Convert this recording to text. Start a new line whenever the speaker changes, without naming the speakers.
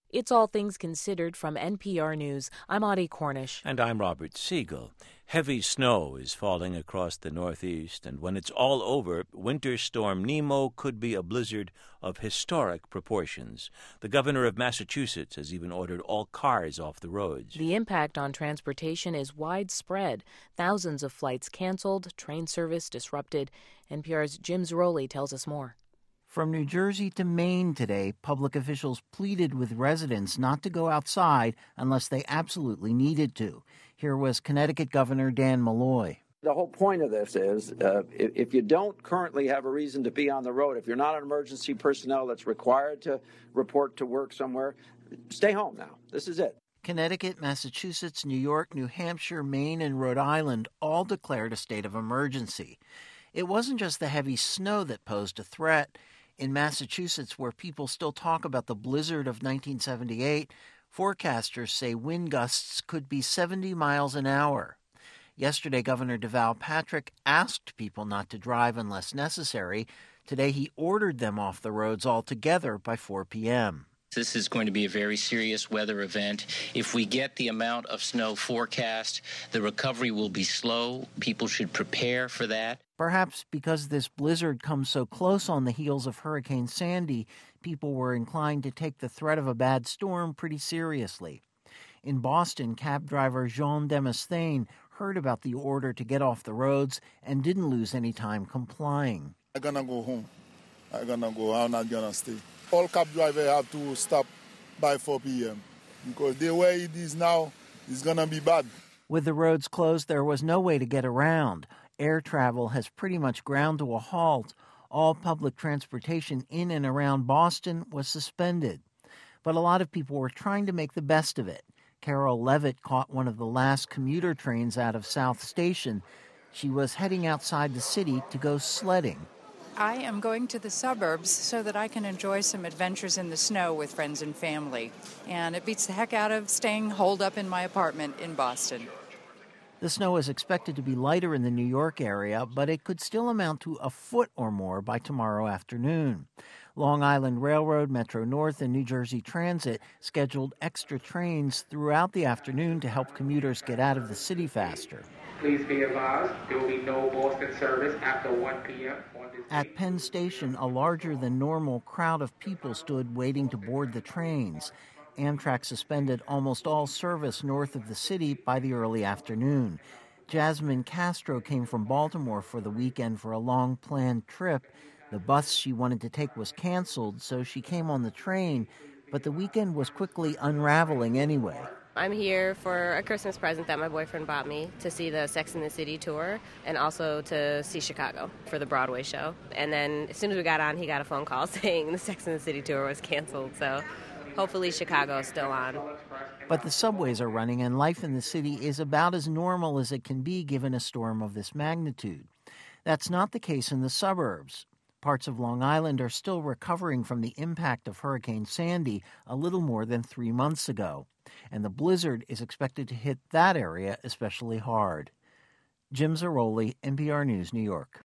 It's All Things Considered from NPR News. I'm Audie Cornish.
And I'm Robert Siegel. Heavy snow is falling across the Northeast, and when it's all over, Winter Storm Nemo could be a blizzard of historic proportions. The governor of Massachusetts has even ordered all cars off the roads.
The impact on transportation is widespread. Thousands of flights canceled, train service disrupted. NPR's Jim Zarroli tells us more.
From New Jersey to Maine today, public officials pleaded with residents not to go outside unless they absolutely needed to. Here was Connecticut Governor Dan Malloy.
The whole point of this is if you don't currently have a reason to be on the road, if you're not an emergency personnel that's required to report to work somewhere, stay home now. This is it.
Connecticut, Massachusetts, New York, New Hampshire, Maine, and Rhode Island all declared a state of emergency. It wasn't just the heavy snow that posed a threat. In Massachusetts, where people still talk about the blizzard of 1978, forecasters say wind gusts could be 70 miles an hour. Yesterday, Governor Deval Patrick asked people not to drive unless necessary. Today, he ordered them off the roads altogether by 4 p.m.
This is going to be a very serious weather event. If we get the amount of snow forecast, the recovery will be slow. People should prepare for that.
Perhaps because this blizzard comes so close on the heels of Hurricane Sandy, people were inclined to take the threat of a bad storm pretty seriously. In Boston, cab driver Jean Demesthane heard about the order to get off the roads and didn't lose any time complying.
I'm going to go home. I'm not going to stay. All cab drivers have to stop by 4 p.m. because the way it is now is going to be bad.
With the roads closed, there was no way to get around. Air travel has pretty much ground to a halt. All public transportation in and around Boston was suspended. But a lot of people were trying to make the best of it. Carol Levitt caught one of the last commuter trains out of South Station. She was heading outside the city to go sledding.
I am going to the suburbs so that I can enjoy some adventures in the snow with friends and family. And it beats the heck out of staying holed up in my apartment in Boston.
The snow is expected to be lighter in the New York area, but it could still amount to a foot or more by tomorrow afternoon. Long Island Railroad, Metro North, and New Jersey Transit scheduled extra trains throughout the afternoon to help commuters get out of the city faster.
Please be advised, there will be no Boston service after 1 p.m.
At Penn Station, a larger-than-normal crowd of people stood waiting to board the trains. Amtrak suspended almost all service north of the city by the early afternoon. Jasmine Castro came from Baltimore for the weekend for a long-planned trip. The bus she wanted to take was canceled, so she came on the train, but the weekend was quickly unraveling anyway.
I'm here for a Christmas present that my boyfriend bought me to see the Sex and the City tour and also to see Chicago for the Broadway show. And then as soon as we got on, he got a phone call saying the Sex and the City tour was canceled, so hopefully Chicago is still on.
But the subways are running, and life in the city is about as normal as it can be given a storm of this magnitude. That's not the case in the suburbs. Parts of Long Island are still recovering from the impact of Hurricane Sandy a little more than 3 months ago, and the blizzard is expected to hit that area especially hard. Jim Zarroli, NPR News, New York.